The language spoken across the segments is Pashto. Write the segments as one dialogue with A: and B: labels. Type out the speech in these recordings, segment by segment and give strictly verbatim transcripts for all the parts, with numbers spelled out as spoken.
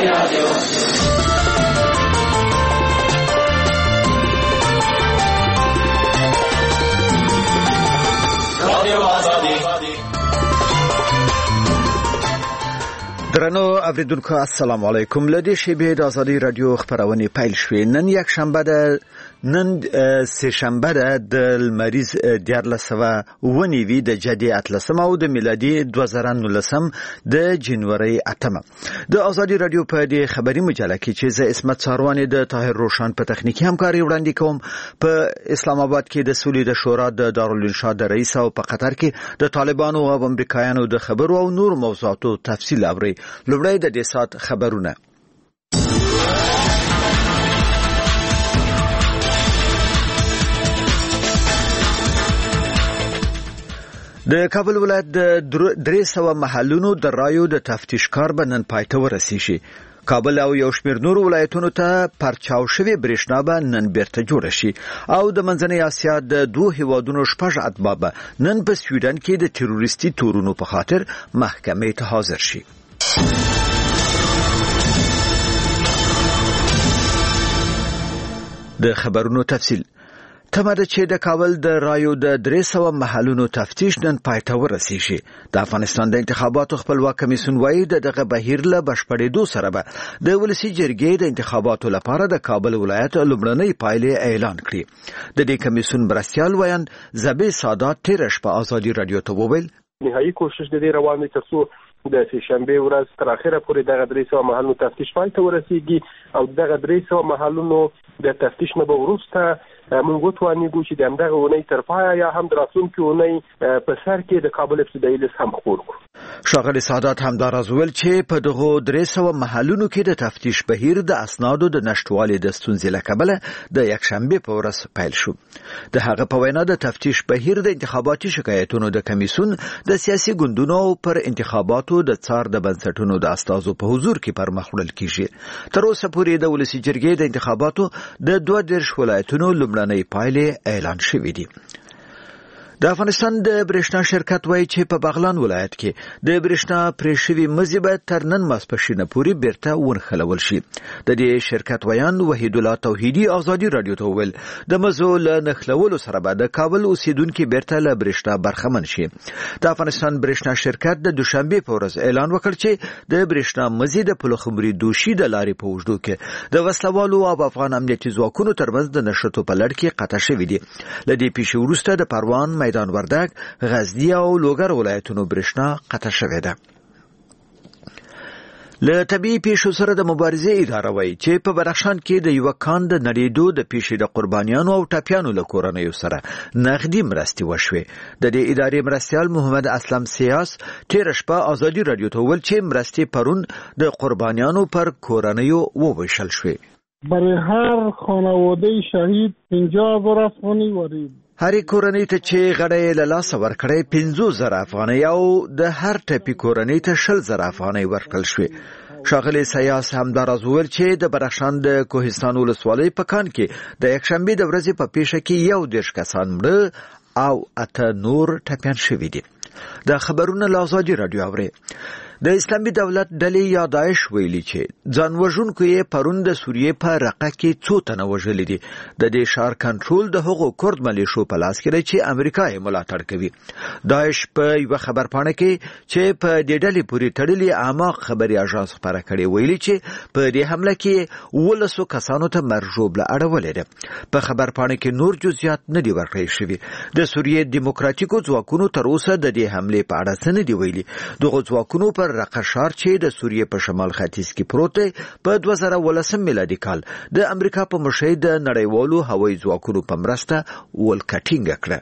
A: درنو اوریدونکو السلام علیکم. لدی شبیه د ازادي رادیو خبرونه پیل شوې. نن یک شنبه ده، نن سه شنبه ده د لمریز دیارلسمه ونیوي د جدي اتلسم او د میلادي دوه زره و نولسم د جنوري اتمه. د ازادي رادیو په دې خبري مجله کې چې زه اسمت ساروانی د طاهر روشن په تخنیکی همکاري وړاندې کوم. په اسلام آباد کې د سولې د شورا د دارالانشا د رئیس او په قطر کې د طالبانو او امریکایانو د خبرو او نور موضوعاتو تفصیل اوري. لومړی د دې سات خبرونه. د کابل ولایت د درې سوه محلونو د رایو د تفتیش کار به نن پای ته ورسیږي. کابل او یو شمېر نور ولایتونو ته پرچاو شوی برېښنا به نن بیرته جوړه شي او د منځنۍ اسیا د دوه هیوادونو شپږ اتباع به نن په سویډن کې د تروریستي تورونو په خاطر محکمې ته حاضر شي. د خبرونو تفصیل. تمه ده چې د کابل د رایو د درې سوه محلونو تفتیش نن پای ته ورسیږي. د افغانستان د انتخاباتو خپلواک کمیسیون وایي د دغه بهیر له بشپړېدو سره به د ولسي جرګې د انتخاباتو لپاره د کابل ولایت لومړنۍ پایلې اعلان کړي. د دې کمیسیون مرستیال ویاند زبې سادات تېره شپه ازادي رادیو ته وویل
B: نهایي کوشش د دې روان دی ترڅو د سه شنبه ورځ تر اخره پورې دغه درې سوه محلونو تفتیش پای ته ورسیږي او دغه درې سوه محلونو د تفتیش نه به وروسته موږ وتوانیږو چې د همدغه اونۍ تر پایه یا هم د راتلونکي اونۍ په سر کې د کابل ابتدایي لیست هم خپور کړو.
A: ښاغلي سادات همداراز وویل چې په دغو درې سوه محلونو کې د تفتیش بهیر د اسنادو د نشتوالي د ستونزې له کبله د یکشنبې په ورځ پیل شو. د هغه په وینا د تفتیش بهیر د انتخاباتي شکایتونو د کمیسیون د سیاسي ګوندونو پر انتخاباتو د څار د بنسټونو د استازو په حضور کې پر مخ وړل کیږي. تر اوسه پورې د ولسي جرګې د انتخاباتو د دوه دېرش ولایتونو لومړنۍ پایلې اعلان شوې دي. د افغانستان د برېښنا شرکت وایي چې په بغلان ولایت کې د برېښنا پرې شوي مزي به تر نن ماسپښینه پورې بیرته ونښلول شي. د دې شرکت ویاند وحید الله توحیدي ازادي رادیو ته وویل د مزو له نښلولو سره به د کابل اوسیدونکي بیرته له برېښنا برخمن شي. د افغانستان برېښنا شرکت د دوشنبې په ورځ اعلان وکړ چې د برېښنا مزي د پلخمري دوشي د لارې په اوږدو کې د وسلوالو او افغان امنیتي ځواکونو ترمنځ د نښتو په لړ کې قطع شوي دي. له دې پیښې وروسته د پروان، میدان وردګ، غزنی او لوګر ولایتونو برېښنا قطع شوې ده. له طبیعي پیښو سره د مبارزې اداره وایي چې په بدخشان کې د یوه کان د نړېدو د پیښې د قربانیانو او ټپیانو له کورنیو سره نغدي مرستې وشوې. د دې ادارې مرستیال محمد اسلم سیاس تېره شپه ازادي رادیو ته وویل چې مرستې پرون د قربانیانو پر کورنیو وویشل شوې.
C: برای هر خانواده شهید پنځه هزار افغانۍ ورید.
A: هرې کورنۍ ته چې غړی له لاسه ورکړی پنځوس زره افغانۍ او د هر ټپي کورنۍ ته شل زره افغانۍ ورکړل شوې. ښاغلي سیاس همداراز وویل چې د بدخشان د کوهستان ولسوالۍ په کان کې د یکشنبې د ورځې په پیښه کې یو دېرش کسان مړه او اته نور ټپیان شوي دي. د خبرونه له ازادي رادیو اورئ. د اسلامي دولت ډلې یا داعش ویلي چې ځان وژونکو یې پرون د سوریې په رقه کې څو تنه وژلي دي. د دې ښار کنټرول د هغو کورد ملیشو په لاس کې دی چې امریکا یې ملاتړ کوي. داعش په یوه خبرپاڼه کې چې په دې ډلې پورې تړلي اعماق خبري اژانس خپاره کړې ویلي چې په دې حمله کې ولسو کسانو ته مرژوبله اړولې ده. په خبرپاڼه کې نور جزئیات نه دي ورکړل شوي. د سوریې دیموکراتیکو ځواکونو تر اوسه د دې حملې په اړه څه نه دي ویلي. دغه ځواکونو پر رقه ښار چې د سوریې په شمال ختیځ کې پروت دی په دوه زره ولسم میلادي کال د امریکا په مشرۍ د نړیوالو هوایي ځواکونو په مرسته ولکه ټینګه کړه.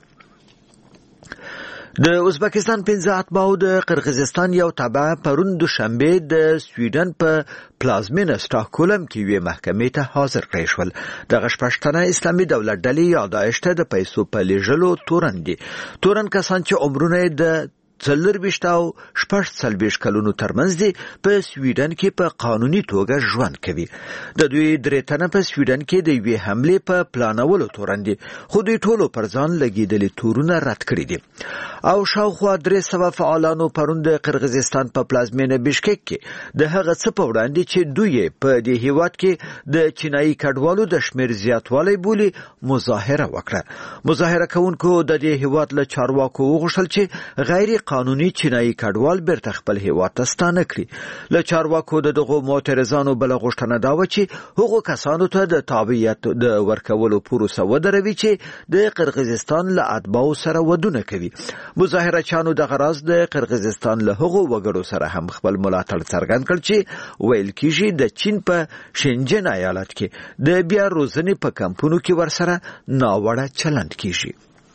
A: د ازبکستان پنځه اتباعو د قرغیزستان یو تبع پرون دوشنبه د سویډن په پلازمینه سټاکهولم کې یوې محکمې ته حاضر کړای شول. دغه شپږ تنه اسلامي دولت ډلې یا داعش ته د پیسو په لیږلو تورن دي. تورن کسان چې عمرونه د څلورویشت او شپږ څلوېښت کلونو ترمنځ دي په سویډن کې په قانوني توګه ژوند کوي. د دوی درې تنه په سویډن کې د یوې حملې په پلانولو تورن دي، خو دوی ټولو پر ځان لګېدلي تورونه رد کړي دي. او شاوخوا درې سوه فعالانو پرون د قرغیزستان په پلازمینه بشکک کې د هغه څه په وړاندې چې دوی په دې هیواد کې د چینایي کډوالو د شمیر زیاتوالی بولي مظاهره وکړه. مظاهره کوونکو د دې هیواد له چارواکو وغوښتل چې غیر قانوني چینایي کډوال بیرته خپل هیواد ته ستانه کړي. له چارواکو د دغو معترضانو بله غوښتنه دا وه چې هغو کسانو ته د تابعیت د ورکولو پروسه ودروي چې د قرغیزستان له اتباعو سره ودونه کوي. مظاهرچیانو دغه راز د قرغیزستان له هغو وګړو سره هم خپل ملاتړ څرګند کړ چې ویل کېږي د چین په شنجن ایالت کې د بیا روزنې په کمپونو کې ورسره ناوړه چلند کېږي.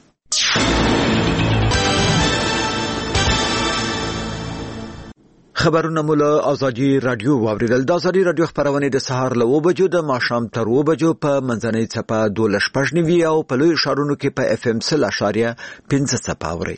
A: خبرونه مو له ازادي رادیو واوریدل. د ازادي رادیو خبرونه د سهار له اوه بجو د ماښام تر اوه بجو په منځنۍ څپه دولس شپږ نوي او په لویو ښارونو کې په اف ام سل اشاریه پنځه څپه اورئ.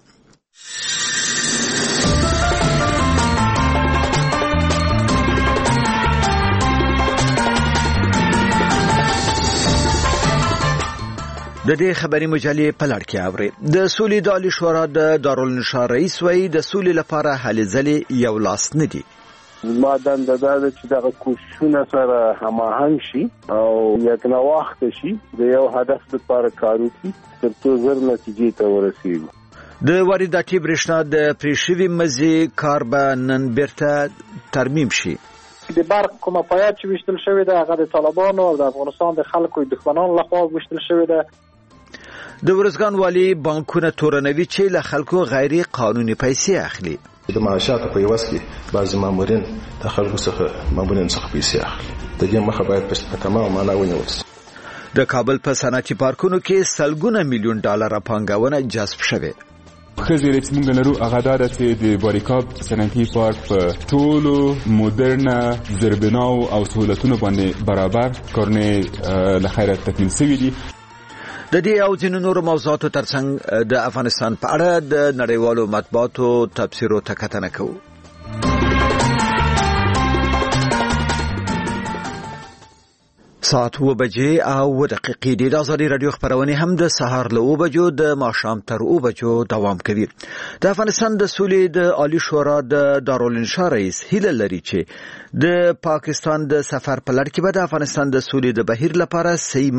A: د دې خبري مجلې په لړ کې اوري. د سولې د عالی شورا د دارالانشا رئیس وایي د سولې لپاره هلې ځلې یو لاس نه دي.
D: ما دنده دا ده چې دغه کوششونه سره هماهنګ شي او یکنواخته شي د یو هدف لپاره کار وکړي تر څو ژر نتیجې ته ورسېږو.
A: د وارداتي برېښنا د پرې شوي مزي کار به نن بیرته ترمیم شي.
E: د برق کومه پایه چې ویشتل شوې ده هغه د طالبانو او د افغانستان د خلکو دښمنانو لخوا ویشتل شوې ده.
A: د ورزګان والی بانکونه تورنوي چې له خلکو غیر قانوني پیسې اخلي.
F: د معاشاتو په یوس کې بعض مامورین د خلکو څخه مامورین څخه پیسې اخلي. د دې مخه باید په تمام معنا ونیول شي.
A: د کابل په صنعتي پارکونو کې سلګونه میلیون ډالر پانګونه جذب شوه.
G: خزر چې موږ لرو هغه دا چې د باریکاب صنعتي پارک په ټولو مدرنه زربناو او سہولتونو باندې برابر کارونه له خیره تکمیل شوی دي.
A: د دې او ځینو نورو موضوعاتو ترڅنګ د افغانستان په اړه د نړیوالو مطبوعاتو تبصرو ته کتنه کوو. ساعت اوه بجې او دقیقې دي. د ازادي رادیو خبرونه هم د سهار له اوه بجو د ماښام تر اوه بجو دوام کوي. د افغانستان د سولې د عالی شورا د دارالانشا رئیس هیله لري چې د پاکستان د سفر په لړ کې به د افغانستان د سولې د بهیر لپاره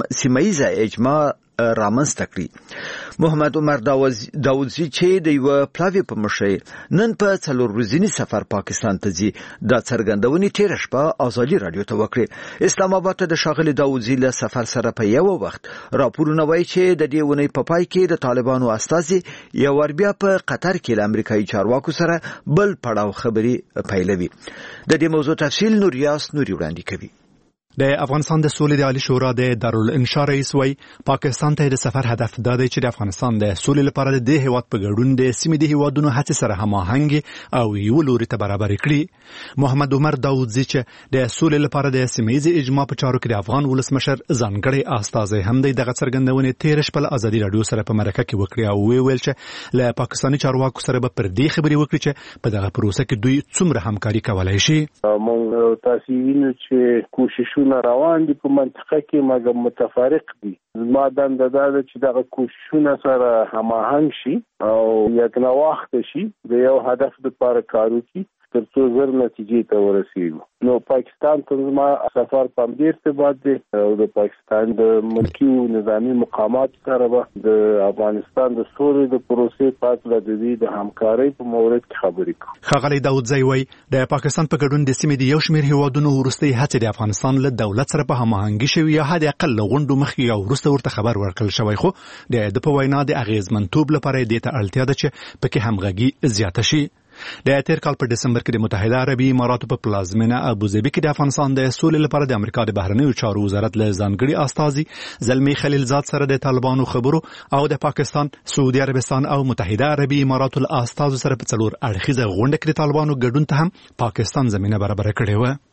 A: سیمه اجماع رامنځته کړي. محمد عمر داودزی چې د یو پلاوی په مشرۍ نن په څلور ورځنی سفر پاکستان ته ځي د څرګندونې تیر شپه ازادي رادیو ته وکړي. اسلام آباد ته د ښاغلي داودزی له سفر سره په یو وخت راپورونه وایي چې د دې ونې په پای کې د طالبانو استازي یو ور بیا په قطر کې له امریکایي چارواکو سره بل پړاو خبري پیلوي. د دې موضوع تفصیل نوریاس نوري وړاندې کوي.
H: د افغانستان د سولې د عالی شورا د دارالانشا رئیس وایي پاکستان ته د سفر هدف دا دی چې د افغانستان د سولې لپاره د دې هیواد په ګډون د سیمې د هیوادونو هڅې سره هماهنګ او یو لوري ته برابر کړي. محمد عمر داودزی چې د سولې لپاره د سیمې اجماع په چارو کې د افغان ولسمشر ځانګړی استازی هم دی دغه څرګندونې تیر شپه ازادي رادیو سره په مرکه کې وکړي او وی ویل چې له پاکستاني چارواکو سره به پر دې خبرې وکړي چې په دغه پروسه کې دوی څومره همکاري کولای شي.
D: موږ تاسو وینئ چې کوششونه روان دي په منطقه کې مګر متفارق دي. ما دنده دا ده چې دغه کوششونه سره هماهنګ شي او یکنواخته شي د یو هدف لپاره کار وکړي تر څو ژر نتیجې ته ورسېږو. نو پاکستان ته زما سفر په همدې ارتباط دی او د پاکستان د ملکي نظامي مقاماتو سره به د افغانستان د سولې د پروسې په اړه د دې د همکارۍ په مورد کې خبرې کوو.
H: ښاغلی داودزی وایي د پاکستان په ګډون د سیمې د یو شمېر هیوادونو وروستۍ هڅې د افغانستان له دولت سره په هماهنګي شوي یا حد اقل له غونډو مخکې او وروسته ورته خبر ورکړل شوی، خو د ده په وینا د اغېزمنتوب لپاره دې ته اړتیا ده چې پکې همغږي زیاته شي. د تیر کال په دسمبر کې د متحده عربي اماراتو په پلازمینه ابوظبي کې د افغانستان د سولې لپاره د امریکا د بهرنیو چارو وزارت له ځانګړي استازي زلمی خلیلزاد سره د طالبانو خبرو او د پاکستان، سعودي عربستان او متحده عربي اماراتو له استازو سره په څلور اړخیزه غونډه کې د طالبانو ګډون ته هم پاکستان زمینه برابر کړې و.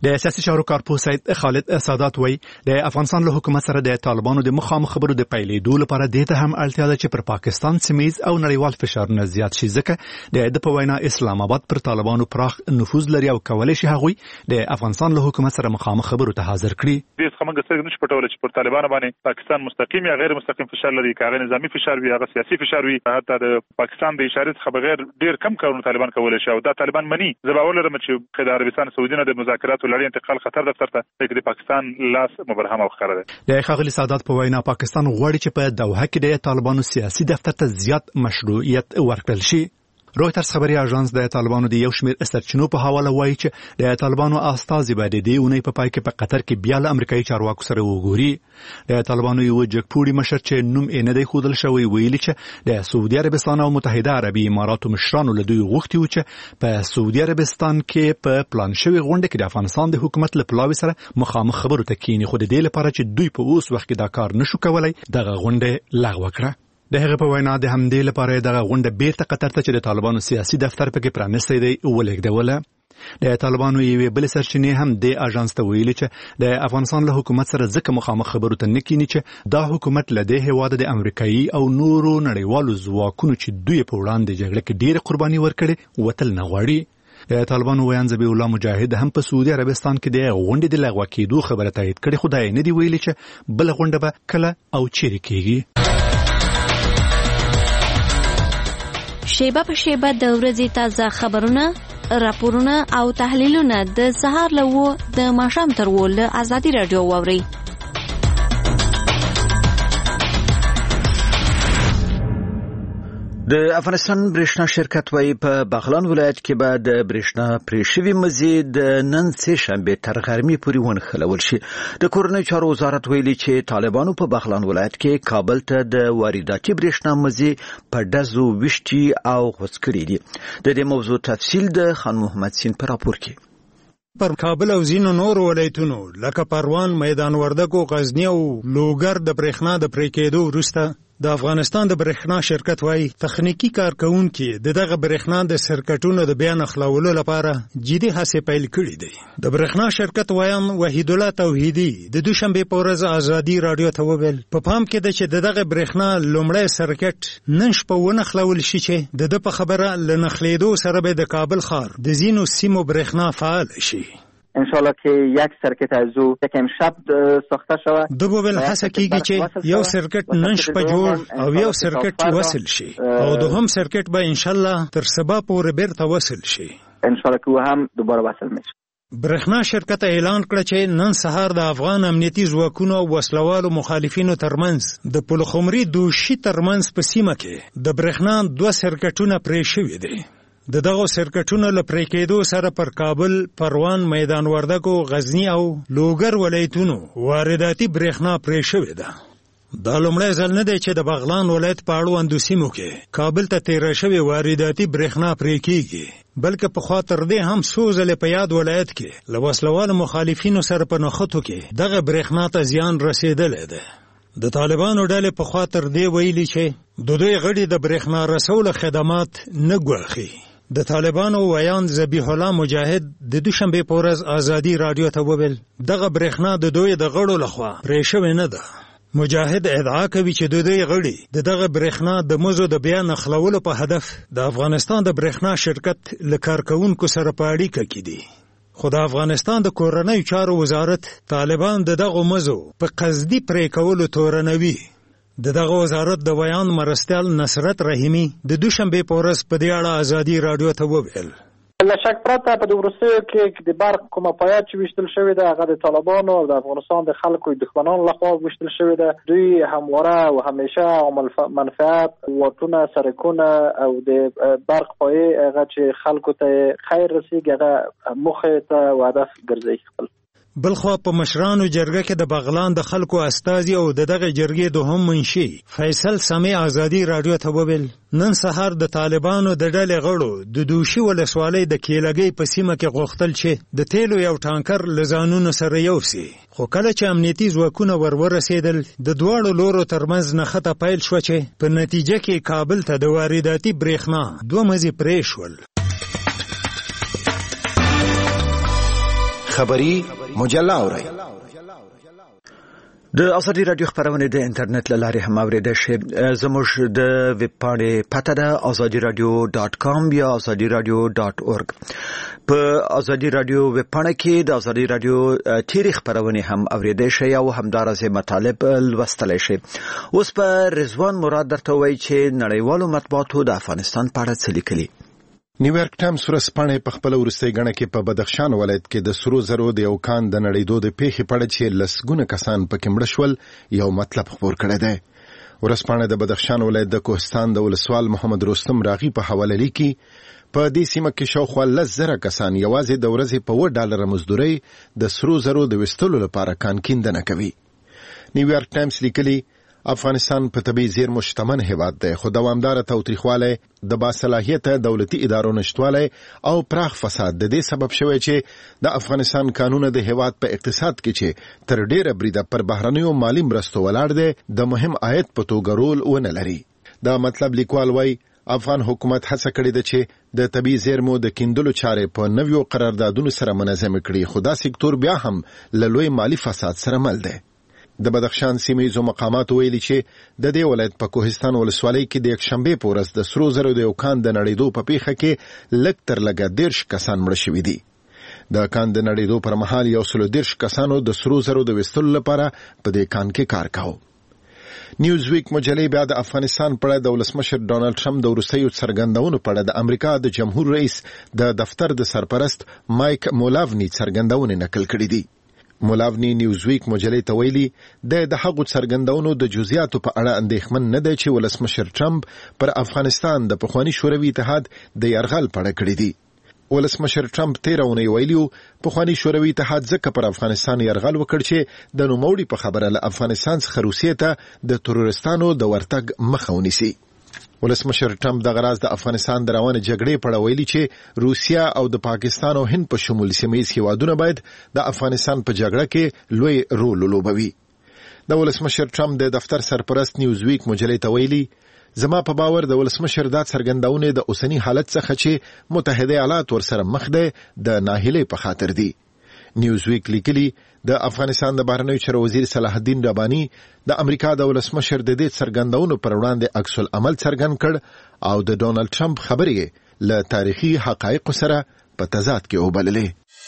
H: د سیاسي چارو کارپوه سید خالد سادات وایي د افغانستان له حکومت سره د طالبانو د مخامخ خبرو د پیلېدو لپاره دې ته هم اړتیا ده چې پر پاکستان سیمه‌ییز او نړیوال فشارونه زیات شي، ځکه د ده په وینا اسلام آباد پر طالبانو پراخ نفوذ لري او کولی شي هغوی د افغانستان له حکومت سره مخامخ خبرو ته حاضر کړي.
I: دې څخه موږ څنګه نشو پټولی چې پر طالبانو باندې پاکستان مستقیم یا غیر مستقیم فشار لري، که هغه نظامي فشار وي، هغه سیاسي فشار وي، حتی د پاکستان د اشارې څخه بغیر ډېر کم کارونه طالبان کولی شي او دا طالبان مني. زه باور لرم چې د عربستان سعودي نه د مذاکراتو لړۍ انتقال خطر دفتر ته د پاکستان لاس مبرهم او ښکاره دی.
H: د ښاغلي سادات په وینا پاکستان غواړي چې په دوحه کې د طالبانو سیاسي دفتر ته زیات مشروعیت ورکړل شي. رویترز خبري اژانس د طالبانو د یو شمېر سرچینو په حواله وایي چې د طالبانو استازي به د دې اونۍ په پای کې په قطر کې بیا له امریکایي چارواکو سره وګوري. د طالبانو یو جګپوړي مشر چې نوم یې نه دی ښودل شوی ویلي چې د سعودي عربستان او متحده عربي اماراتو مشرانو له دوی غوښتي وو چې په سعودي عربستان کې په پلان شوی غونډه کې د افغانستان د حکومت له پلاوي سره مخامخ خبرو ته کینی، خو د دې لپاره چې دوی په اوس وخت کې دا کار نشو کولای دغه غونډه لغوه کړه. د هغه په وینا د همدې لپاره دغه غونډه بیرته قطر ته چې د طالبانو سیاسي دفتر پکې پرانیستی دی ولېږدوله. د طالبانو یوې بلې سرچینې هم د اژانس ته ویلي چې د افغانستان له حکومت سره ځکه مخامخ خبرو ته نه کیني چې دا حکومت له دې هېواده د امریکایي او نورو نړیوالو ځواکونو چې دوی په وړاندې جګړه کې ډېره قرباني ورکړې وتل نه غواړي. د طالبانو ویان ذبیح الله مجاهد هم په سعودي عربستان کې د غونډې د لغوه کېدو خبره تایید کړې، خو دا یې نه دي ویلي چې بله غونډه به کله او چیرې کېږي.
J: شیبه په شیبه د ورځې تازه خبرونه، راپورونه او تحلیلونه د سهار له وو د ماښام تر وو له ازادي راډیو واورئ.
A: د افغانستان برېښنا شرکت وايي په بغلان ولایت کې به د برېښنا پرې شوي مزي د نن سه شنبه تر غرمې پورې ونښلول شي. د کورنیو چارو وزارت ویلي چې طالبانو په بغلان ولایت کې کابل ته د وارداتي برېښنا مزي په ډزو وشتي او غوڅ کړي دي. د دې موضوع تفصیل د خان محمد سین په راپور کې.
K: پر کابل او ځینو نورو ولایتونو لکه پروان، میدان وردګو، غزنی او لوګر د برېښنا د پرې کېدو وروسته د افغانستان د برېښنا شرکت وايي تخنیکی کارکونکي د دغه برېښنا د سرکټونو د بیان خلاولو لپاره جدي هڅې پیل کړې دي. د برېښنا شرکت وایان وحید الله توحیدی د دوشنبه په ورځ ازادي رادیو ته وویل په پام کې ده چې دغه برېښنا لومړی سرکټ نن شپه ونه خلاول شي چې د د په خبره لنخلیدو سره به د کابل ښار د زینو سیمو برېښنا فعال شي.
L: انشالله که یک سرکت از او یک امشب ساخته شود.
K: دو بوبل حسا کیږي چې یو سرکټ نن شپه جوړ او یو سرکټ وصل شي او دوهم سرکټ به انشالله تر سبا پورې بیرته وصل شي.
L: انشالله که هم دوباره وصل میشه.
K: برېښنا شرکت اعلان کړ چې نن سهار د افغان امنیتي ځواکونو او وسلوالو مخالفینو ترمنځ د پلخمري دوشي ترمنځ په سیمه کې د برېښنا دوه سرکټونه پرې شوي دي. د دغه سرکټونو له پرې کېدو سره پر کابل، پروان، میدان وردګو، غزنی او لوګر ولایتونو وارداتي برېښنا پرې شوې ده. دا لومړی ځل نه دی چې د بغلان ولایت په اړوندو سیمو کې کابل ته تیره شوې وارداتي برېښنا پرې کېږي، بلکې پخوا تر دې هم څو ځلې په یاد ولایت کې له وسلوالو مخالفینو سره په نښتو کې دغه برېښنا ته زیان رسېدلی دی. د طالبانو ډلې پخوا تر دې ویلي چې د دوی غړي د برېښنا رسولو خدمات نه ګواښي. د طالبانو ویان ذبیح الله مجاهد د دوشنبه په ورځ ازادي رادیو ته وویل دغه برېښنا د دوی د غړو لخوا پرې شوې نه ده. مجاهد ادعا کوي چې د دوی غړي د دغه برېښنا د مزو د بیان خلاولو په هدف د افغانستان د برېښنا شرکت له کارکونکو سره په اړیکه کې دي. خو د افغانستان د کورنیو چارو وزارت طالبان د دغه مزو په قصدي پرې کولو تورنوي. د دغه وزارت د ویان مرستیال نصرت رحیمی د دوشنبه په ورځ په دې اړه ازادي رادیو ته وویل
E: له شک پرته په وروستیو کې د برق کومه پایه چې وشتل شوې ده هغه د طالبانو او د افغانستان د خلکو دښمنانو لخوا وشتل شوې ده. دوی همواره او همیشه او منفعت واټونه سرکونه او د برق پایې هغه چې خلکو ته خیر رسیږي هغه موخه ته او هدف ګرځي. خپل
K: بلخوا په مشرانو جرګه کې د بغلان د خلکو استازي او د دغه جرګې دوهم منشي فیصل سمې ازادي رادیو ته وویل نن سهار د طالبانو د ډلې غړو د دوشي ولسوالۍ د کیلګۍ په سیمه کې غوښتل چې د تیلو یو ټانکر له ځانونو سره یوسي، خو کله چې امنیتي ځواکونه ور ورسېدل د دواړو لورو ترمنځ نښته پیل شوه چې په نتیجه کې کابل ته د وارداتي برېښنا دوه مزي پرې شول.
M: خبری مجله اورئ.
A: د ازادي رادیو خبرونه د انټرنیټ له لارې هم اوریدل شي. زموږ د ویب پاڼې پته ده ازادي رادیو ډاټ کام یا ازادي رادیو ډاټ اورګ. په ازادي رادیو ویب پاڼه کې د ازادي رادیو تاریخ خبرونه هم اوریدل شي او همدارسه مطالب لوستل شي. اوس په رضوان مراد درته وایي چې نړیوالو مطبوعاتو د افغانستان په اړه څه لیکلي.
N: نیویارک ټایمز ورځپاڼه په خپل ورستۍ غڼه کې په بدخشان ولایت کې د سرو زرو د یو کان د نړیدو د پیښې په اړه چې لسګونه کسان پکې مړه شول یو مطلب خبر کړی دی. ورځپاڼه د بدخشان ولایت د کوهستان د ولسوال محمد رستم راغي په حواله لیکي په دې سیمه کې شاوخوا لس زره کسان یوازې د ورځې په اووه ډالره مزدوري د سرو زرو د وستلو لپاره کان کیندنه کوي. نیویارک ټایمز لیکلي افغانستان په طبي زیرمو شتمن هیواد دی، خو دوامدار تاوتریخوالی، د باصلاحیته دولتي ادارو نشټوالی او پراخ فساد د دې سبب شوی چې د افغانستان قانون د هیواد په اقتصاد کې چې تر ډیره بریده پر بهرنیو مالی مرستو ولاړ دی د مهم عاید په توګه رول ونه لري. دا مطلب لیکوال وایي افغان حکومت هڅه کړې ده چې د طبي زیرمو د کیندلو چارې په نویو قراردادونو سره منظم کړي، خو دا سکتور بیا هم له لوی مالی فساد سره مل دی. د بدخشان سیمې مقامات ویلي چې د دې ولایت په کوهستان ولسوالۍ کې د یکشنبې په ورځ د سرو زرو د یو کان د نړیدو په پیښه کې لږ تر لږه دېرش کسان مړه شوي دي. د کان د نړیدو پر مهال یو سل دېرش کسانو د سرو زرو د ویستلو لپاره په دې کان کې کار کاوه. نیوز ویک مجلې بیا د افغانستان په اړه د ولسمشر ډونالد ټرمپ د وروستیو څرګندونو په اړه د امریکا د جمهور رئیس د دفتر د سرپرست مایک مولاونی څرګندونې نقل کړې دي. مولاونی نیوز ویک مجلې ته ویلي د د هغو څرګندونو د جزئیاتو په اړه اندېښمن نه دی چې ولسمشر ټرمپ پر افغانستان د پخواني شوروي اتحاد د یرغل په اړه کړی دی. ولسمشر ټرمپ تیره اونۍ ویلي پخواني شوروي اتحاد ځکه پر افغانستان یرغل وکړ چې د نوموړي په خبره له افغانستان څخه روسیې ته د تروریستانو د ورتګ مخه ونیسي. ولسمشر ټرمپ د غراز د افغانستان د روانه جګړې په اړه ویلي چې روسیا او د پاکستان او هند په شمول سیمه ییز هیوادونه باید د افغانستان په جګړه کې لوی رول ولوبوي. د ولسمشر ټرمپ د دفتر سرپرست نیوز ویک مجلې ته ویلي زما په باور د ولسمشر دا څرګندونه د اوسنی حالت څخه چې متحده ایالات ورسره مخ ده د ناهیلۍ په خاطر دي. نیوز ویک لیکلي د افغانستان د بهرنیو چارو وزیر صلاح الدین رباني د امریکا د ولسمشر د دې څرګندونو پر وړاندې عکس العمل څرګند کړ او د ډونالد ټرمپ خبرې له تاریخي حقایقو سره په تضاد کې وبللې.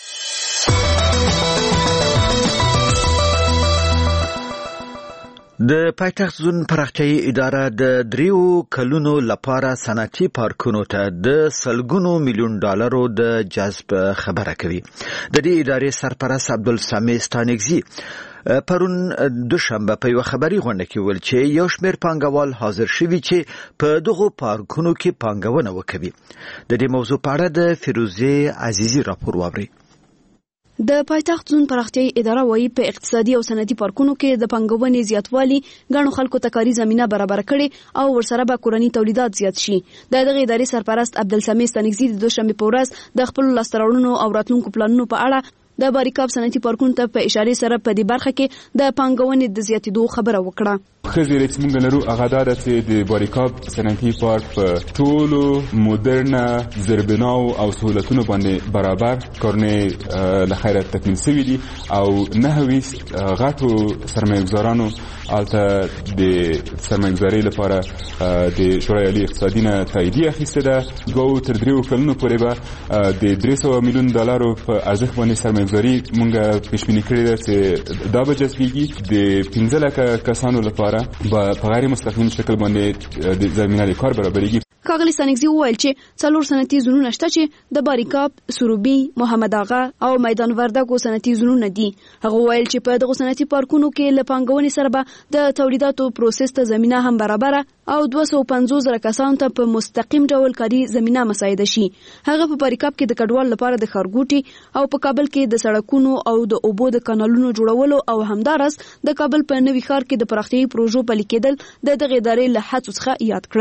A: د پایتخت زون پراختیايي اداره د دریو کلونو لپاره صنعتي پارکونو ته د سلګونو میلیون ډالرو د جذب خبره کوي. د دې ادارې سرپرست عبدالسامع ستانکزي پرون دوشنبه په یو خبري غونډه کې ویل چې یو شمېر پانګوال حاضر شوي چې په دغو پارکونو کې پانګونه وکوي. د دې موضوع په اړه د فیروزه عزیزي راپور واوري.
O: د پایتخت زون پراختیايي اداره وايي په اقتصادي او صنعتي پارکونو کې د پانګونې زیاتوالي غنو خلکو ته کاري زمينه برابر کړي او ورسره به کورني تولیدات زیات شي. د دغه ادارې سرپرست عبدالسامع ستانکزي د دوشنبه په ورځ د خپل لاستراوړنو او راتلونکو پلانونو په اړه د باریکاب صنعتي پارکونو ته په اشاره سره په دې برخه کې د پانګونې د زیاتېدو خبره وکړه.
G: خزیره چې موږ لرو هغه دا ده چې د باریکاب صنعتي پارک په ټولو مدرنه زربناو او سهولتونو باندې برابر کارونه له خیره تکمیل شوي دي او نهه ویشت غټو سرمایه‌ګزارانو البته د سرمایه‌ګزارۍ لپاره د شورای عالی اقتصادي نه تاییدیه اخیستې ده. دوه تر دریو کلونو پورې به د درې سوه میلیون ډالرو په ارزښت باندې سرمایه‌ګزاري موږ پیشبیني کړې ده چې دا به جذبېږي. د پنځه لکه کسانو لپاره په غیر مستقیم شکل باندې د زمینه د کار برابرېږي.
O: ښاغلي ستانکزي وویل چې څلور صنعتي زونونه شته چې د باریکاب، سروبي، محمد اغا او میدان وردګو صنعتي زونونه دي. هغه وویل چې په دغو صنعتي پارکونو کې له پانګونې سره به د تولیداتو پروسس ته زمینه هم برابره او دوه سوه پنځوس زره کسانو ته په مستقیم ډول کاري زمینه مساعده شي. هغه په باریکاب کې د کډوال لپاره د ښارګوټي او په کابل کې د سړکونو او د اوبو د کانالونو جوړولو او همدارس د کابل په نوي ښار کې د پراختیايي پروژو پلي کېدل د دغه ادارې له هڅو څخه یاد کړل.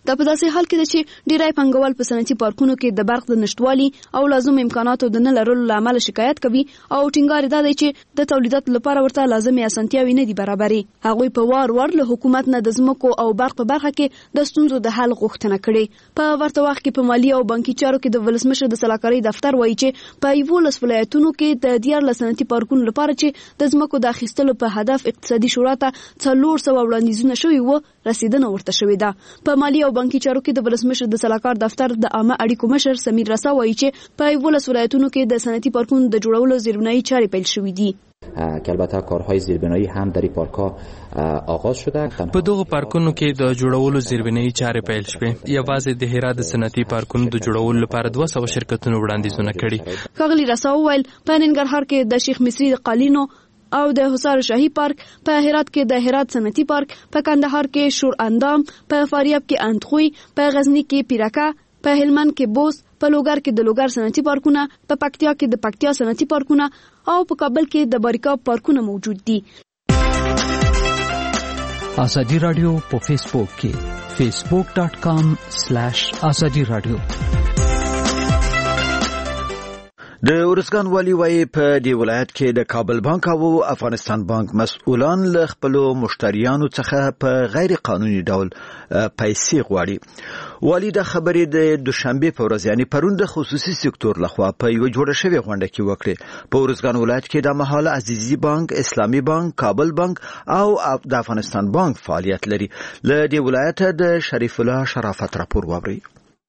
O: دا په داسې حال کې ده چې ډیری پانګوال په صنعتي پارکونو کې د برق د نشټوالي او لازم امکاناتو د نه لرلو له امله شکایت کوي او ټینګار دا دی چې د تولیداتو لپاره ورته لازمي اسانتیاوي نه دي برابرې. هغوی په وار وار له حکومت نه د ځمکو او برق په برخه کې د ستونزو د حل غوښتنه کړې. په ورته وخت کې په مالي او بانکي چارو کې د ولسمشر د سلاکارۍ دفتر وایي چې په یولس ولایتونو کې د دیارلس صنعتي پارکونو لپاره چې د ځمکو د اخیستلو په هدف اقتصادي شورا ته څلور سوه وړاندیزونه شوي وو، رسیدنه ورته شوې ده. په مالي او بانکي چارو کې د ولسمشر د سلاکار دفتر د عامه اړیکو مشر سمیر رسا وایي چې په یولس ولایتونو کې د صنعتي پارکونو د جوړولو زیربنایي چارې پیل شوې دي
P: که البته کارهای زیربنایی هم در این پارک‌ها آغاز شده.
Q: په دغه پارکونو کې د جوړولو زیربنایي چارې پیل شوې. یوازې د هرات د صنعتي پارکونو د جوړولو لپاره دوه سوه شرکتونو وړاندیزونه کړي.
O: ښاغلي رسا وویل په ننګرهار کې د شیخ مصری د قالینو او د حصار شاهي پارک، په هرات کې د هرات صنعتي پارک، په کندهار کې شور اندام، په فاریاب کې اندخوی، په غزنی کې پیرکه، په هلمند کې بوس، په لوګر کې د لوګر صنعتي پارکونه، په پکتیا کې د پکتیا صنعتي پارکونه او په کابل کې د باریکاب پارکونه موجود دي.
R: ازادي رادیو په فیسبوک کې فیسبوک ډاٹ کام سلیش ازادي رادیو.
A: د ورسګان والی وایي په دې ولایت کې د کابل بانک او افغانستان بانک مسؤلان له خپلو مشتریانو څخه په غیر قانوني ډول پیسې غواړي. والی د خبرې د دوشنبه په ورځ یعنی پرون د خصوصي سکتور لخوا په یو جوړه شوی غونډه کې وکړه. په ورسګان ولایت کې د مهاله عزیزي بانک، اسلامي بانک، کابل بانک او د افغانستان بانک فعالیت لري. له دې ولایت د شریف الله شرافت راپور ووري.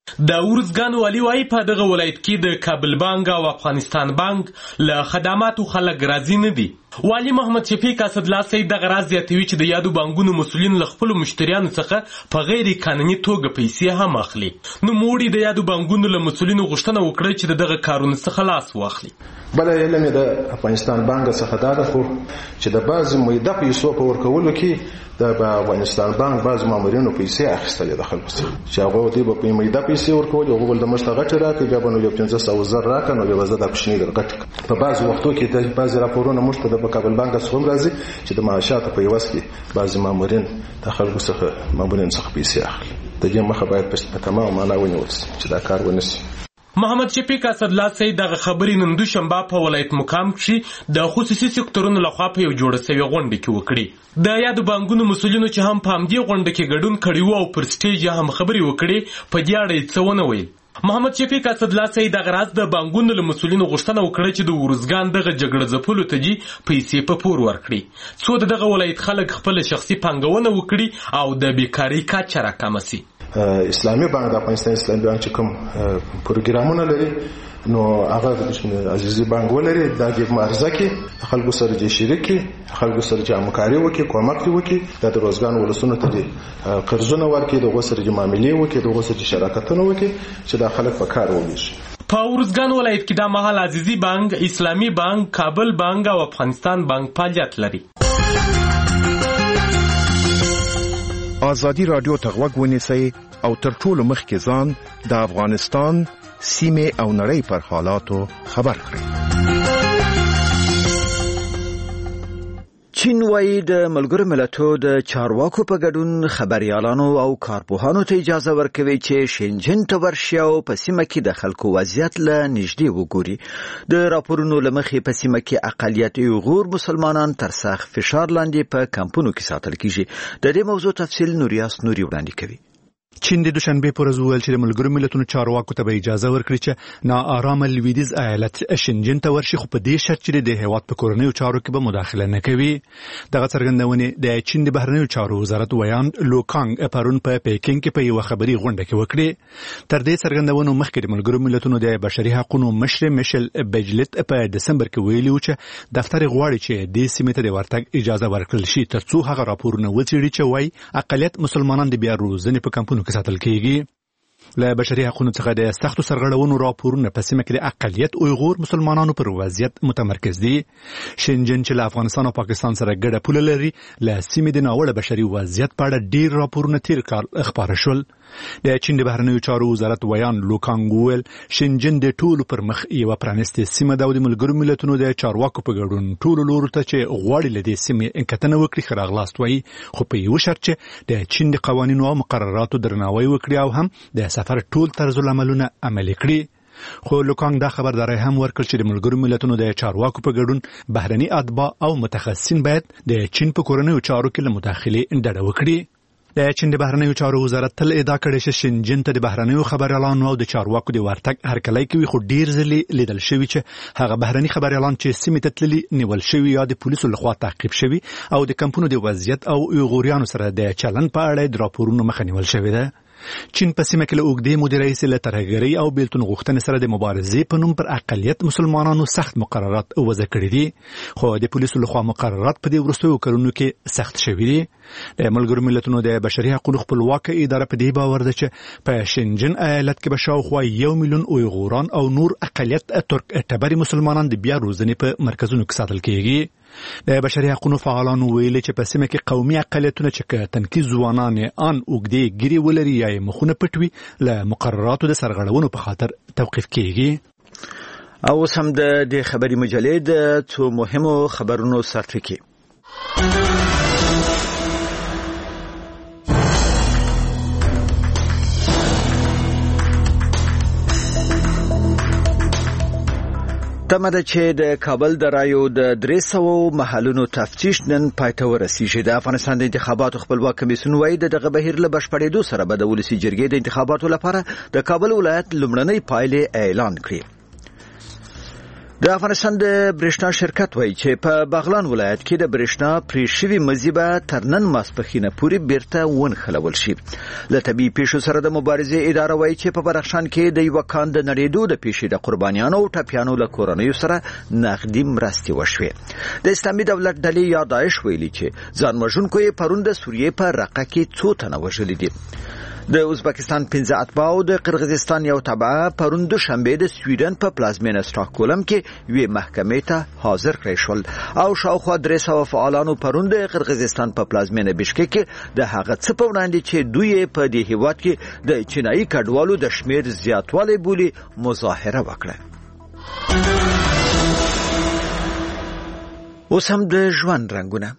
S: د ورسګان والی وايي په دغه ولایت کې د کابل بانک او افغانستان بانک له خدماتو خلک راضي نه دي. والی محمد شفیق اسدالله سید دغه راز زیاتوي چې د یادو بانکونو مسؤلین له خپلو مشتریانو څخه په غیر قانوني توګه پیسې هم اخلي. نو موړي د یادو بانکونو له مسؤلینو غوښتنه وکړه چې دغه کارونه څخه لاس واخلي.
F: بل علم د افغانستان بانک څخه دا ده چې د بعض مویده پیسو په ورکولو کې د افغانستان بانک بعض مامورینو پیسې اخیستلې د خلکو څخه چې هغه دوی په مویده پیسې ورکول او بل د مشته غټ راکې بیا به نو یو پنځه سوه زر راکړه نو یو زه د کوچني غټ په بعض وختو کې د بعض راپورونه مشته د کابل بانک څخه راځي چې د معاشاتو په یوس کې بعض مامورین د خلکو څخه مامورین څخه پیسې اخلي. د دې مخه باید په تمام معنا ونیول شي چې دا کار ونشي.
S: محمد شفیق اسدالله سید دغه خبرې نن دوشنبه په ولایت مقام کې د خصوصي سکتورونو لخوا په یو جوړه شوی غونډه کې وکړي. د یادو بانکونو مسؤلینو چې هم په همدې غونډه کې ګډون کړی وو او پر سټیج هم خبرې وکړي په دې اړه یې څه ونه ویل. محمد شفیق اسدالله سید دغه راز د بانکونو له مسؤلینو غوښتنه وکړه چې د ورسګان دغه جګړه ځپلو ته جي پیسې په پور ورکړي څو دغه ولایت خلک خپل شخصي پانګونه وکړي او د بیکاری کچه راکمه شي.
F: اسلامي بانک د افغانستان اسلامي بانک چې کوم پروګرامونه لري نو هغه عزیزي بانک ولري دا د معرضه کې خلکو سره چې شریکي خلکو سره چې همکاري وکړي کومک وکړي د روزګان ولسونو ته قرضونه ورکړي د غوسر چې معاملې وکړي د غوسر چې شراکتونه وکړي چې د خلک په کار وګوري.
S: په ورسګان ولایت کې د مهال عزیزي بانک، اسلامي بانک، کابل بانک او افغانستان بانک فعالیت لري.
N: ازادي رادیو ته غوږ ونیسئ او تر ټولو مخکې ځان د افغانستان سیمې او نړۍ پر حالاتو خبر کړئ.
A: چین وايي د ملګرو ملتونو د چارواکو په ګډون خبريالانو او کارپوهانو ته اجازه ورکوي چې شنجن ته ورشي او په سیمه کې د خلکو وضعیت له نږدې وګوري. د راپورونو له مخې په سیمه کې اقلیت اویغور مسلمانان تر سخت فشار لاندې په کمپونو کې ساتل کیږي. د دې موضوع تفصیل نوریاس نوري وړاندې کوي.
H: چین د دوشنبه پر ورځ ویل چې د ملګرو ملتونو چارواکو ته به اجازه ورکړي چې ناآرامه لویدیز ایالت شنجن ته ورشي، خو په دې شرط چې د هیواد په کورنیو چارو کې به مداخله نه کوي. دغه څرګندونه د چین د بهرنیو چارو وزارت ویان لوکانګ پرون په پیکینګ کې په یو خبري غونډه کې وکړه. تر دې څرګندونو مخکې د ملګرو ملتونو د بشري حقوقو مشر میشل بیجلت په دسمبر کې ویلي و چې دفتر غواړي چې د سیمې ته د ورتګ اجازه ورکړل شي ترڅو هغه راپورونه وڅېړي چې وايي اقلیت مسلمانان د بیا روزنې په کمپونو کې ساتل کیږي. له بشري حقوقو څخه د سختو سرغړونو راپورونه په سیمه کې د اقلیت اویغور مسلمانانو پر وضعیت متمرکز دي. شنجن چې له افغانستان او پاکستان سره ګډه پوله لري له سیمې د ناوړه بشري وضعیت په اړه ډیر راپورونه تیر کال خبره شول. د چین د بهرنیو چارو وزارت ویان لوکانګ وویل شنجن د ټولو پر مخ یوه پرانیستې سیمه ده او د ملګرو ملتونو د چارواکو په ګډون ټولو لورو ته چې غواړي له دې سیمې کتنه وکړي ښه راغلاست وایي، خو په یوه شرط چې د چین د قوانینو او مقرراتو درناوی وکړي او هم د سفر ټول طرزالعملونه عملي کړي. خو لوکانګ دا خبرداری هم ورکړ چې د ملګرو ملتونو د چارواکو په ګډون بهرني اتباع او متخصصین باید د چین په کورنیو چارو کې له مداخلې ډډه وکړي. د چین د بهرنیو چارو وزارت تل ادعا کړې چې شنجن ته د بهرنیو خبريالانو او د چارواکو د ورتګ هرکلی کوي، خو ډیر ځلې لیدل شوي چې هغه بهرني خبريالان چې سیمې ته تللي نیول شوي یا د پولیسو لخوا تعقیب شوي او د کمپونو د وضعیت او ایغوریانو سره د چلن په اړه د راپورونو مخه نیول شوې ده. چین په سیمه کې له اوږدې مودې راهیسې له ترهګرۍ او بیلتون غوښتنې سره د مبارزې په نوم پر اقلیت مسلمانانو سخت مقررات وضع کړي دي، خو د پولیسو لخوا مقررات په دې وروستیو کلونو کې سخت شوي دي. د ملګرو ملتونو د بشري حقوقو خپلواکه اداره په دې باور ده چې په شنجن ایالت کې به شاوخوا یو میلیون اویغوران او نور اقلیت ترک اعتباري مسلمانان د بیا روزنې په مرکزونو کې ساتل کېږي. د بشري حقوقو فعالانو ویلي چې په سیمه کې قومي اقلیتونه چې تنکي ځوانان ان اوږدې ګیرې ولري یا یې مخونه پټوي له مقرراتو د سرغړونو په خاطر توقیف کېږي.
A: او اوس هم د دې خبري مجلې د څو مهمو خبرونو سرټکی. تمه ده چې د کابل د رایو د درې سوو محلونو تفتیش نن پای ته ورسیږي. د افغانستان د انتخاباتو خپلواک کمیسیون وايي د دغه بهیر له بشپړېدو سره به د ولسي جرګې د انتخاباتو لپاره د کابل ولایت لومړنۍ پایلې اعلان کړي. د افغانستان د برېښنا شرکت وايي چې په بغلان ولایت کې د برېښنا پرې شوي مزي به تر نن ماسپښینه پورې بیرته ونښلول شي. له طبیعي پیښو سره د مبارزې اداره وايي چې په بدخشان کې د یوه کان د نړېدو د پیښې د قربانیانو او ټپیانو له کورنیو سره نغدي مرستې وشوې. د اسلامي دولت ډلې یا داعش ویلي چې ځان وژونکو یې پرون د سوریې په رقه کې څو تنه وژلي دي. د ازبکستان پنځه اتباع او د قرغیزستان یو تبعه پرون دوشنبه د سویډن په پلازمینه سټاکهولم کې یوې محکمې ته حاضر کړای شول او شاوخوا درې سوه فعالانو پرون د قرغیزستان په پلازمینه بشکک کې د هغه څه په وړاندې چې دوی په دې هیواد کې د چینایي کډوالو د شمیر زیاتوالی بولي مظاهره وکړه. اوس هم د ژوند رنګونه.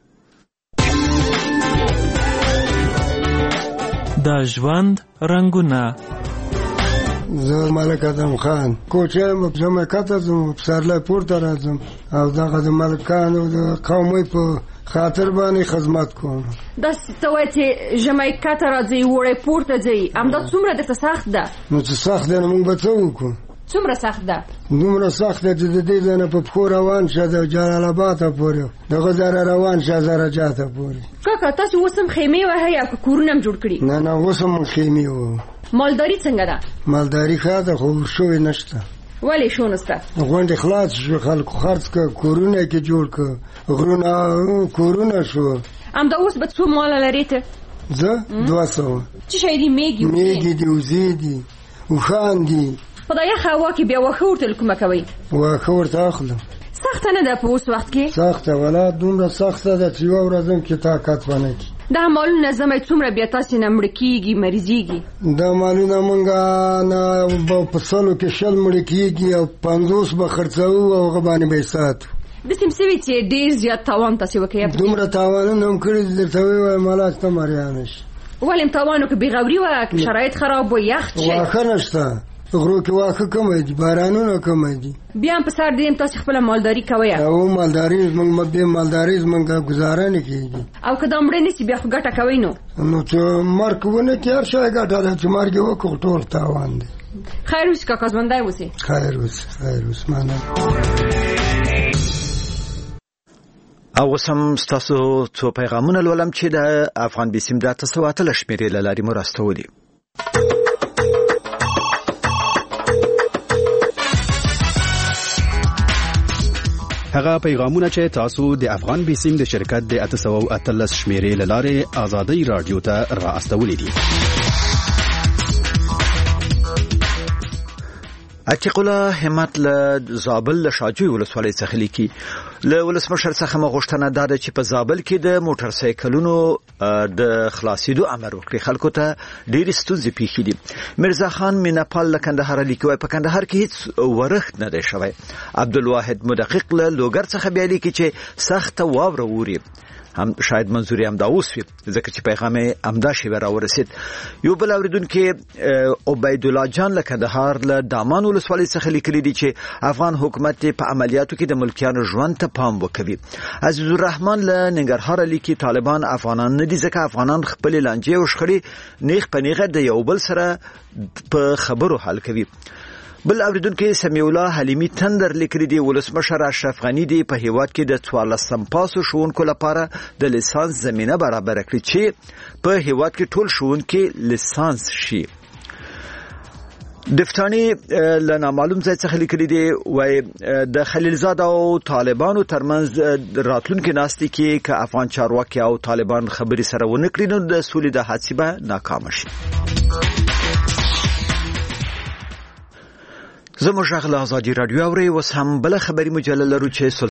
T: د ژوند رنګونه.
U: زه ملک ادم خان کوچم په جمعه ته زم پسرله پورته راځم او دغه د ملکانو د قومي په خاطر باندې خدمت کوم.
V: دا څه چې جمعه ته راځي وړې پورته ځي امدا څومره درته سخت ده؟
U: نو څه سخت ده موږ به څه وکړو؟
V: څومره سخت ده؟
U: دومره سخت ده چې د دې ځنه په پخو روان شه د جلال آباد ته پورې دغه ځای روان شه زرجات ته پورې.
V: کاکا تاسو اوس هم خیمې وهئ یا کورونه هم جوړ کړي؟
U: نه نه اوس هم خیمې وو.
V: مالداري څنګه ده؟
U: مالداري ښه ده خو شوې نشته.
V: ولې شو نشته؟
U: غونډې خلاص شو، خلکو خرڅ کړه، کورونه کې جوړ کړه، غرونه کورونه شو.
V: همدا اوس به څو مال لرې ته؟
U: زه دوه سوه.
V: څه شی دي؟ میږي
U: میږي دي، وزې دي، اوښان دي.
V: په دا یخه هوا کې بیا واښه ورته کومه کوئ؟
U: واښه ورته اخلم.
V: سخته نه ده په اوس وخت کې؟
U: سخته ولا دومره سخته ده چې یوه ورځ هم کې طاقت ونه کړي.
V: دا مالونه زموږ څومره بیا تاسې نه مړه کېږي مریضېږي؟
U: دا مالونه موږ نه په سلو کې شل مړه کېږي او پنځوس به خرڅوو او هغه باندې به یې ساتو.
V: داسې هم شوي چې ډېر زیات تاوان تاسې وکړئ؟
U: دومره تاوانونه هم کړي چې درته ووایم ملاک ته مریانه شي.
V: ولې هم تاوان وکړه؟ بېغوري وه که شرایط خراب و یخ شي؟
U: واښه نشته، غرو کې واښه کمه دي، بارانونه کمه دي.
V: بیا هم په سر دې هم تاسې خپله مالداري کوئ؟
U: او مالداري زموږ بې مالداري زموږ ګزاره نه کېږي.
V: او که دا مړه نه سي بیا خو ګټه کوئ نو؟
U: نو چې مرګ ونه کړي هر شی ګټه ده، چې مرګ یې وکړو ټول تاوان دی.
V: خیر اوسې کاکا، ژوندی اوسې.
U: خیر اوسې، خیر اوسې، مننه.
A: او اوس هم ستاسو څو پیغامونه لولم چې د افغان بیسیم د اته سوه اتلس شمېرې له لارې مو راستولي.
W: هغه پیغامونه چې تاسو د افغان بیسیم د شرکت د اته سوه اتلس شمېرې له لارې آزادۍ رادیو ته را استولي دي.
A: عتیق الله همت له زابل له شاجوی ولسوالۍ څخه لیکي له ولسمشر څخه مغوښتنه ده چې په زابل کې د موټر سایکلونو د خلاصېدو امر وکړي. خلکو ته ډېرې ستونزې پیښې دي. مرزا خان میناپال له کندهار لیکي په کندهار کې هیڅ ورښت نه دی شوی. عبدالواحد مدقق له لوګر څخه بیا لیکي چې سخته واوره اوري. هم شاید منظوري هم دا اوس وي ځکه چې پیغام امدا شی راورسید. یو بل اوریدونکو عبید الله جان له کندهار له دامان ولسوالۍ څخه لیکلي دي چې افغان حکومت په عملیاتو کې د ملکیانو ژوند ته پام وکوي. عزیز الرحمن له ننګرهار لیکي طالبان افغانان نه دي ځکه افغانان خپل لانجې او شخړې نیغ په نیغه د یو بل سره په خبرو حل کوي. بل اوریدونکو سمیع الله حلیمی تندر لیکلي دی ولسمشر اشرف غنی دی په هیواد کې د څوارلسم پاسو ښوونکو لپاره د لیسانس زمینه برابر کړي چې په هیواد کې ټول ښوونکي لیسانس شي. دفتانی له نامعلوم ځای څخه لیکلي دی وای د خلیلزاد او طالبانو ترمنځ راتلونکي ناستې کې که افغان چارواکي او طالبان خبري سره ونه کړي نو د سولې د هڅې به ناکام شي. زموږ غږ له آزادي رادیو اوري اوس هم بل خبري مجله لرو چې